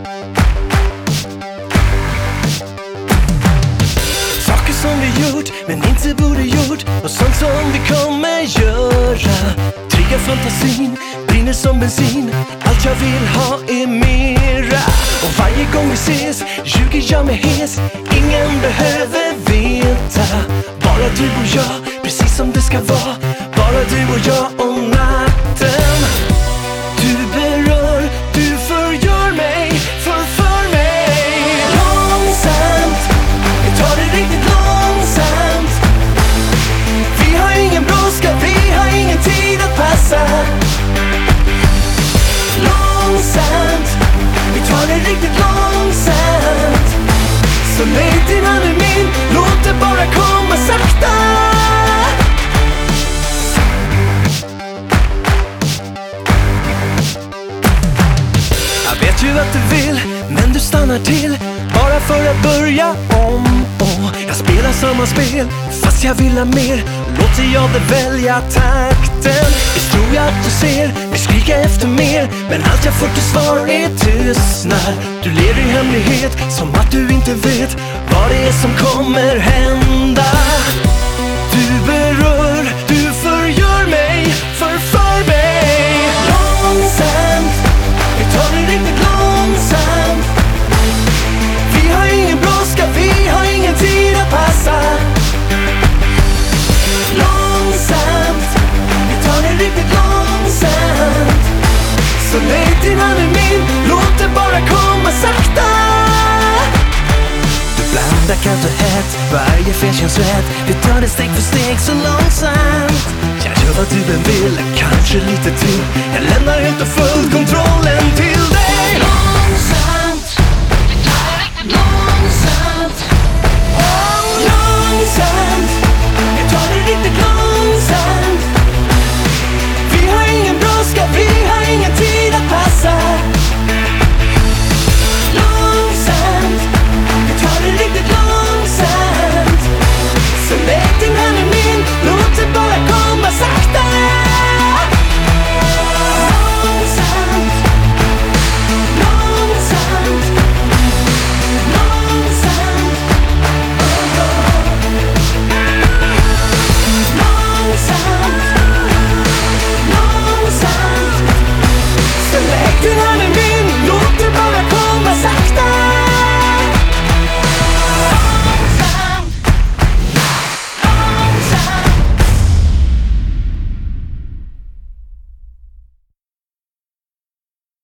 Saker som vi gjort men inte borde gjort, och sånt som vi kommer göra. Triggar fantasin, brinner som bensin. Allt jag vill ha är mera. Och varje gång vi ses ljuger jag mig hes. Ingen behöver veta. Bara du och jag, precis som det ska vara. Bara du och jag och natten. Du berör, du förgör mig, förför mig. Långsamt, vi tar det riktigt långsamt. Vi har ingen brådska, vi har ingen tid att passa. Långsamt, vi tar det riktigt långsamt. Så lägg din hand i min, låt det bara komma sakta. Jag vet ju att du vill, men du stannar till bara för att börja om. Jag spelar samma spel, fast jag vill ha mer. Låter jag dig välja takten. Visst tror jag att du ser, vi skriker efter mer. Men allt jag får till svar är tystnad. Du lever i hemlighet, som att du inte vet vad det är som kommer hända. Du berör, du förgör mig, förför mig. Långsamt, vi tar det riktigt långsamt. Vi har ingen brådska, vi har ingen tid att passa. Långsamt, vi tar det riktigt långsamt. Så lägg din hand i min, låt det bara komma sakta. Du blandar kallt och hett, varje fel känns rätt. Vi tar det steg för steg så långsamt. Jag gör vad du än vill, kanske lite till. Jag lämnar helt och fullt kontrollen till dig.